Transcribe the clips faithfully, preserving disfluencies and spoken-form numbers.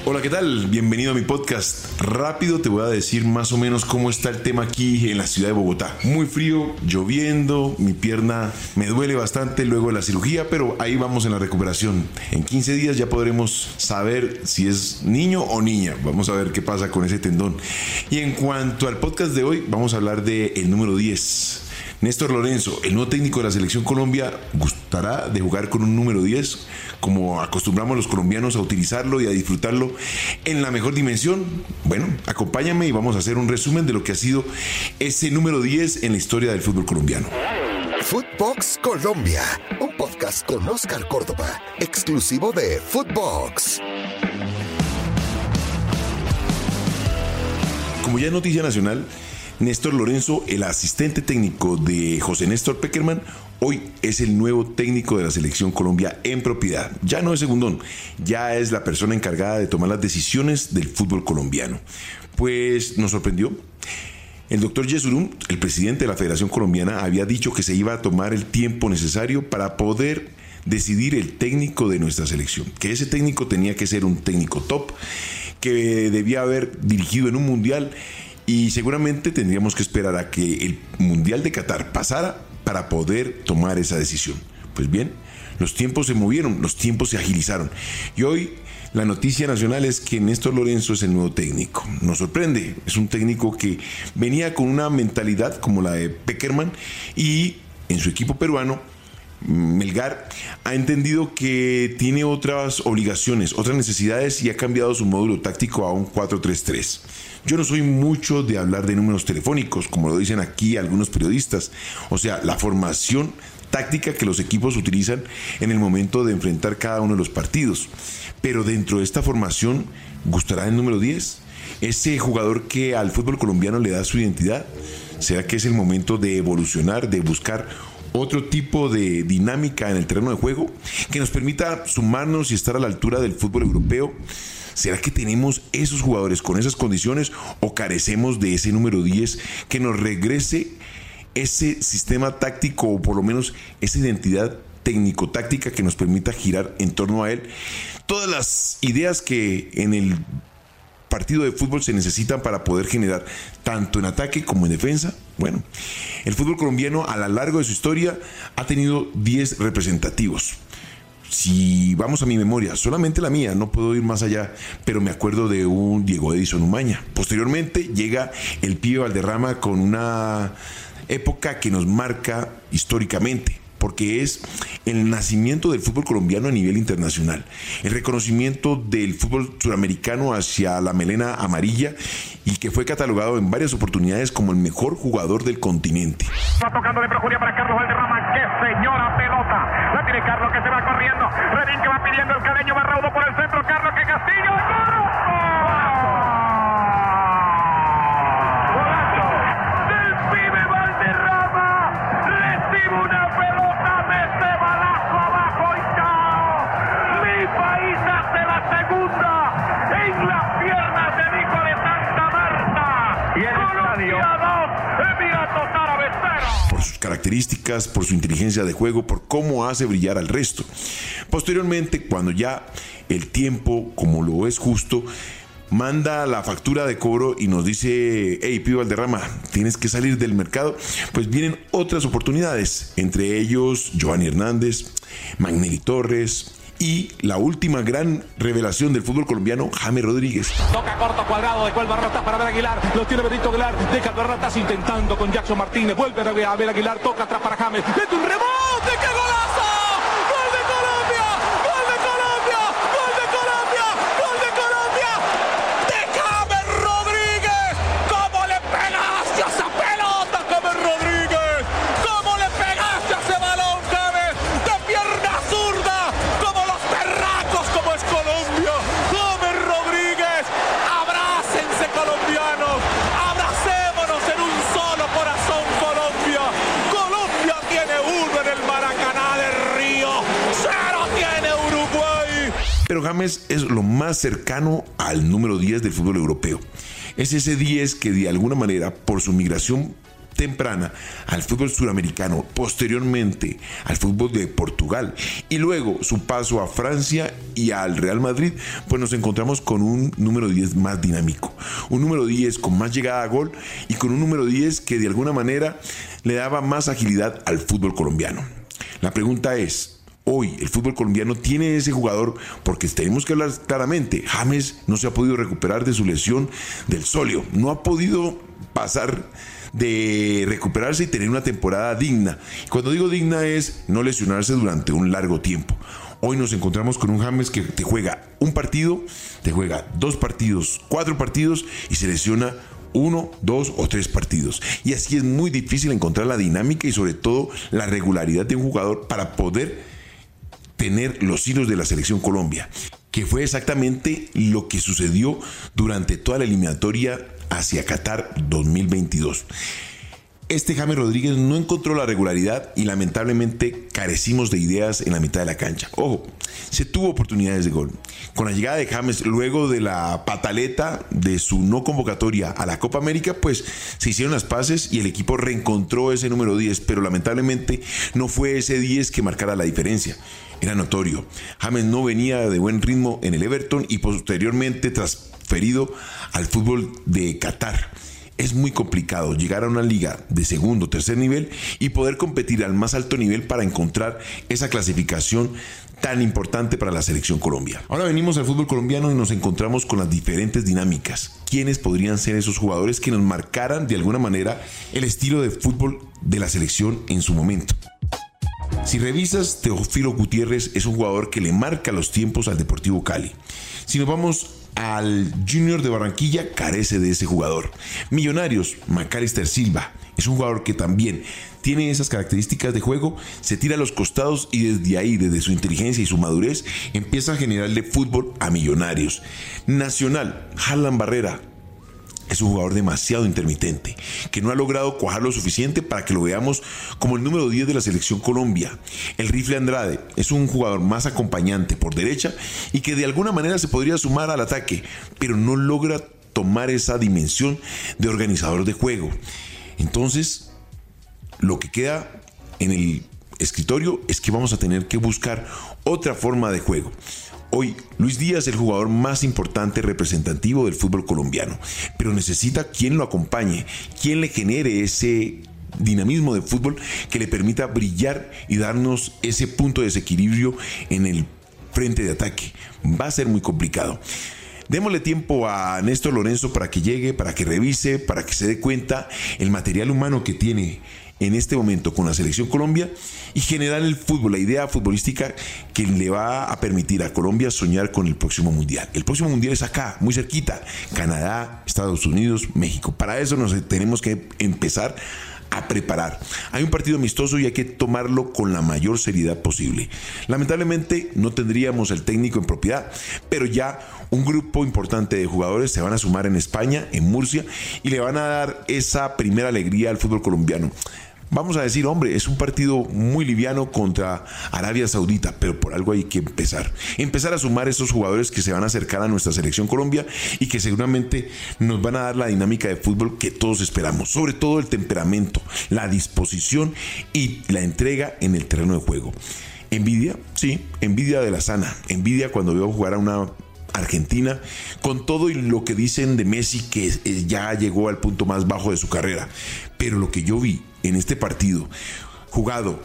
Hola, ¿qué tal? Bienvenido a mi podcast. Rápido te voy a decir más o menos cómo está el tema aquí en la ciudad de Bogotá. Muy frío, lloviendo, mi pierna me duele bastante luego de la cirugía, pero ahí vamos en la recuperación. En quince días ya podremos saber si es niño o niña. Vamos a ver qué pasa con ese tendón. Y en cuanto al podcast de hoy, vamos a hablar del número diez. Néstor Lorenzo, el nuevo técnico de la Selección Colombia, ¿gustará de jugar con un número diez? Como acostumbramos los colombianos a utilizarlo y a disfrutarlo en la mejor dimensión. Bueno, acompáñame y vamos a hacer un resumen de lo que ha sido ese número diez en la historia del fútbol colombiano. Footbox Colombia, un podcast con Oscar Córdoba, exclusivo de Footbox. Como ya es noticia nacional, Néstor Lorenzo, el asistente técnico de José Néstor Pekerman, hoy es el nuevo técnico de la Selección Colombia en propiedad. Ya no es segundón, ya es la persona encargada de tomar las decisiones del fútbol colombiano. Pues nos sorprendió. El doctor Yesurum, el presidente de la Federación Colombiana, había dicho que se iba a tomar el tiempo necesario para poder decidir el técnico de nuestra selección. Que ese técnico tenía que ser un técnico top, que debía haber dirigido en un mundial. Y seguramente tendríamos que esperar a que el Mundial de Qatar pasara para poder tomar esa decisión. Pues bien, los tiempos se movieron, los tiempos se agilizaron. Y hoy la noticia nacional es que Néstor Lorenzo es el nuevo técnico. Nos sorprende, es un técnico que venía con una mentalidad como la de Pekerman y en su equipo peruano, Melgar, ha entendido que tiene otras obligaciones, otras necesidades y ha cambiado su módulo táctico a un cuatro tres tres. Yo no soy mucho de hablar de números telefónicos, como lo dicen aquí algunos periodistas, o sea, la formación táctica que los equipos utilizan en el momento de enfrentar cada uno de los partidos. Pero dentro de esta formación, ¿gustará el número diez? Ese jugador que al fútbol colombiano le da su identidad. ¿Será que es el momento de evolucionar, de buscar otro tipo de dinámica en el terreno de juego que nos permita sumarnos y estar a la altura del fútbol europeo? ¿Será que tenemos esos jugadores con esas condiciones o carecemos de ese número diez que nos regrese ese sistema táctico o por lo menos esa identidad técnico-táctica que nos permita girar en torno a él? Todas las ideas que en el partido de fútbol se necesitan para poder generar tanto en ataque como en defensa. Bueno, el fútbol colombiano a lo largo de su historia ha tenido diez representativos. Si vamos a mi memoria, solamente la mía, no puedo ir más allá, pero me acuerdo de un Diego Edison Umaña. Posteriormente llega el Pibe Valderrama con una época que nos marca históricamente, porque es el nacimiento del fútbol colombiano a nivel internacional, el reconocimiento del fútbol suramericano hacia la melena amarilla y que fue catalogado en varias oportunidades como el mejor jugador del continente. Va tocando de Projuria para Carlos Valderrama, qué señora pelota, la tiene Carlos que se va corriendo, Redín que va pidiendo el caleño, va raudo por el centro, Carlos que Castillo, ¡golazo! Del Pibe Valderrama, recibe una pelota, mete balazo abajo y chao, mi país hace la segunda en las piernas de Nico de Santa Marta, y el estadio dos, Emiratos Árabes cero. Por sus características, por su inteligencia de juego, por cómo hace brillar al resto. Posteriormente, cuando ya el tiempo, como lo es justo, manda la factura de cobro y nos dice: hey, Pibe Valderrama, tienes que salir del mercado, pues vienen otras oportunidades, entre ellos Giovanni Hernández, Magnelli Torres y la última gran revelación del fútbol colombiano, James Rodríguez. Toca corto, Cuadrado, de cual Barratas para ver Aguilar, lo tiene Benito Aguilar, deja Barratas intentando con Jackson Martínez, vuelve a ver Aguilar, toca atrás para James, mete un rebote, ¡qué golazo! ¡Gol de Colombia! ¡Gol de Colombia! ¡Gol de Colombia! ¡Gol de Colombia! ¡De James Rodríguez! ¿Cómo le pegaste a esa pelota, James Rodríguez? ¿Cómo le pegaste a ese balón, James? De pierna zurda, como los perracos, como es Colombia. James Rodríguez, abrácense colombianos, abracémonos en un solo corazón, Colombia. Colombia tiene uno en el Maracaná de Río, cero tiene Uruguay. Pero James es lo más cercano al número diez del fútbol europeo. Es ese diez que de alguna manera, por su migración temprana al fútbol suramericano, posteriormente al fútbol de Portugal y luego su paso a Francia y al Real Madrid, pues nos encontramos con un número diez más dinámico, un número diez con más llegada a gol y con un número diez que de alguna manera le daba más agilidad al fútbol colombiano. La pregunta es, hoy el fútbol colombiano tiene ese jugador, porque tenemos que hablar claramente. James no se ha podido recuperar de su lesión del sóleo, no ha podido pasar de recuperarse y tener una temporada digna. Cuando digo digna es no lesionarse durante un largo tiempo. Hoy nos encontramos con un James que te juega un partido, te juega dos partidos, cuatro partidos y se lesiona uno, dos o tres partidos. Y así es muy difícil encontrar la dinámica y sobre todo la regularidad de un jugador para poder tener los hilos de la selección Colombia, que fue exactamente lo que sucedió durante toda la eliminatoria hacia Qatar dos mil veintidós. Este James Rodríguez no encontró la regularidad y lamentablemente carecimos de ideas en la mitad de la cancha. Ojo, se tuvo oportunidades de gol. Con la llegada de James, luego de la pataleta de su no convocatoria a la Copa América, pues se hicieron las paces y el equipo reencontró ese número diez, pero lamentablemente no fue ese diez que marcara la diferencia. Era notorio. James no venía de buen ritmo en el Everton y posteriormente transferido al fútbol de Qatar. Es muy complicado llegar a una liga de segundo o tercer nivel y poder competir al más alto nivel para encontrar esa clasificación tan importante para la selección Colombia. Ahora venimos al fútbol colombiano y nos encontramos con las diferentes dinámicas. ¿Quiénes podrían ser esos jugadores que nos marcaran de alguna manera el estilo de fútbol de la selección en su momento? Si revisas, Teófilo Gutiérrez es un jugador que le marca los tiempos al Deportivo Cali. Si nos vamos al Junior de Barranquilla, carece de ese jugador. Millonarios, Macalister Silva, es un jugador que también tiene esas características de juego, se tira a los costados y desde ahí, desde su inteligencia y su madurez, empieza a generarle fútbol a Millonarios. Nacional, Harlan Barrera, es un jugador demasiado intermitente, que no ha logrado cuajar lo suficiente para que lo veamos como el número diez de la selección Colombia. El Rifle Andrade es un jugador más acompañante por derecha y que de alguna manera se podría sumar al ataque, pero no logra tomar esa dimensión de organizador de juego. Entonces, lo que queda en el escritorio es que vamos a tener que buscar otra forma de juego. Hoy, Luis Díaz es el jugador más importante representativo del fútbol colombiano, pero necesita quien lo acompañe, quien le genere ese dinamismo de fútbol que le permita brillar y darnos ese punto de desequilibrio en el frente de ataque. Va a ser muy complicado. Démosle tiempo a Néstor Lorenzo para que llegue, para que revise, para que se dé cuenta el material humano que tiene en este momento con la selección Colombia y generar el fútbol, la idea futbolística que le va a permitir a Colombia soñar con el próximo mundial. El próximo mundial es acá, muy cerquita, Canadá, Estados Unidos, México. Para eso nos tenemos que empezar a preparar. Hay un partido amistoso y hay que tomarlo con la mayor seriedad posible. Lamentablemente no tendríamos el técnico en propiedad, pero ya un grupo importante de jugadores se van a sumar en España, en Murcia, y le van a dar esa primera alegría al fútbol colombiano. Vamos a decir, hombre, es un partido muy liviano contra Arabia Saudita, pero por algo hay que empezar. Empezar a sumar esos jugadores que se van a acercar a nuestra selección Colombia y que seguramente nos van a dar la dinámica de fútbol que todos esperamos. Sobre todo el temperamento, la disposición y la entrega en el terreno de juego. Envidia, sí, envidia de la sana. Envidia cuando veo jugar a una Argentina, con todo y lo que dicen de Messi, que ya llegó al punto más bajo de su carrera. Pero lo que yo vi en este partido, jugado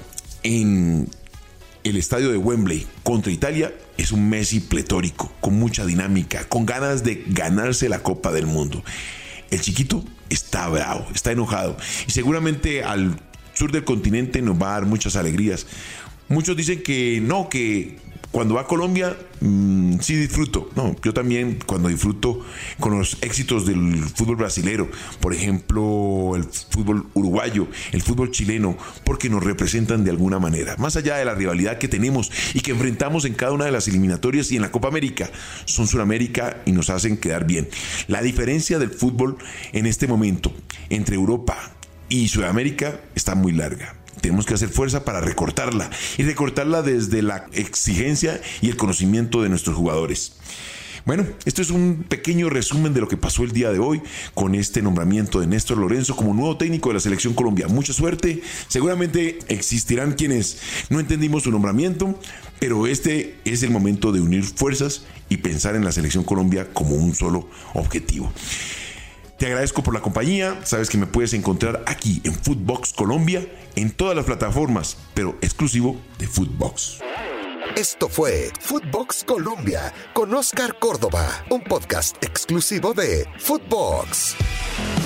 en el estadio de Wembley contra Italia, es un Messi pletórico, con mucha dinámica, con ganas de ganarse la Copa del Mundo. El chiquito está bravo, está enojado, y seguramente al sur del continente nos va a dar muchas alegrías. Muchos dicen que no, que cuando va a Colombia, mmm, sí disfruto. No, yo también cuando disfruto con los éxitos del fútbol brasilero, por ejemplo, el fútbol uruguayo, el fútbol chileno, porque nos representan de alguna manera. Más allá de la rivalidad que tenemos y que enfrentamos en cada una de las eliminatorias y en la Copa América, son Sudamérica y nos hacen quedar bien. La diferencia del fútbol en este momento entre Europa y Sudamérica está muy larga. Tenemos que hacer fuerza para recortarla y recortarla desde la exigencia y el conocimiento de nuestros jugadores. Bueno, esto es un pequeño resumen de lo que pasó el día de hoy con este nombramiento de Néstor Lorenzo como nuevo técnico de la Selección Colombia. Mucha suerte. Seguramente existirán quienes no entendimos su nombramiento, pero este es el momento de unir fuerzas y pensar en la Selección Colombia como un solo objetivo. Te agradezco por la compañía. Sabes que me puedes encontrar aquí en Footbox Colombia, en todas las plataformas, pero exclusivo de Footbox. Esto fue Footbox Colombia con Oscar Córdoba, un podcast exclusivo de Footbox.